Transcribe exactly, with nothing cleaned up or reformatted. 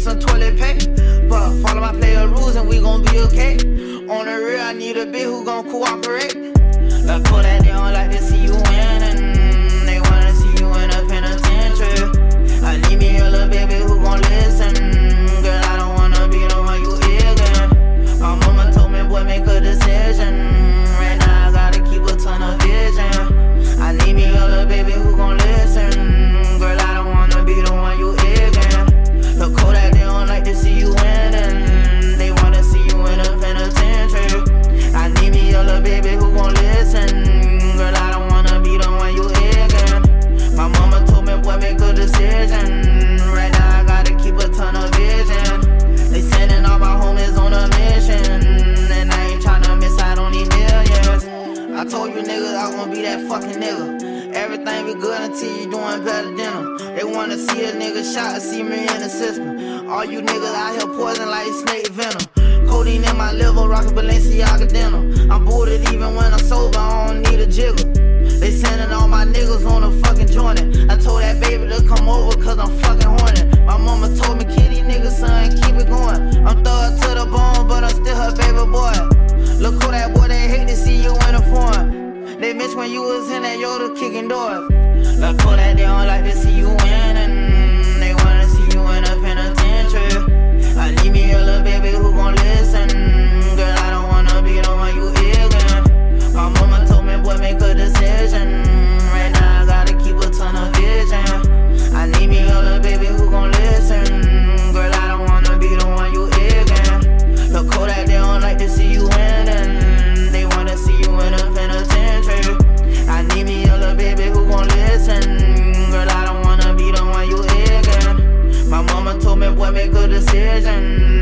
some toilet paper. But follow my player rules and we gon' be okay. On the real, I need a bitch who gon' cooperate. Like pull that, they don't like to see you winning. They wanna see you in a penitentiary. I need me a little baby who gon' listen. Girl, I don't wanna be the one you ignorant. My mama told me, boy, make a decision. Right now I gotta keep a ton of vision. I need me a little baby who gon' listen. Girl, I don't wanna be the one you ignorant. Look Kodak, they don't like to see you winning. They wanna see you in a penitentiary. I need me a little baby who gon' listen. Girl, I don't wanna be the one you ignorant. My mama told me, boy, make a decision. Right now I gotta keep a ton of vision. They sending all my homies on a mission, and I ain't tryna miss out on these millions. I told you niggas I gon' be that fucking nigga. Everything be good until you doing better than them. They wanna see a nigga shot, see me in the system. All you niggas out here poison like snake venom. Codeine in my liver, rockin' Balenciaga denim. I'm booted even when I'm sober, I don't need a jiggle. They sending all my niggas on a fucking joint. I told that baby to come over cause I'm fucking horny. My mama told me, kid, these niggas, son, keep it going. I'm thug to the bone, but I'm still her baby boy. Look who that boy, they hate to see you in a foreign. They miss when you was in that Yoda kicking doors. Look who that, they don't like to see you winning. They wanna see you in a penitentiary. I need me a little baby who gon' listen. Girl, I don't wanna be the one you ignorant. My mama told me, boy, make a decision. Right now I gotta keep a ton of vision. I need me a little baby who gon' listen. Girl, I don't wanna be the one you ignorant. Look Kodak, they don't like to see you winning. They wanna see you in a penitentiary. I need me a little baby who gon' listen. Girl, I don't wanna be the one you ignorant. My mama told me, boy, make a decision.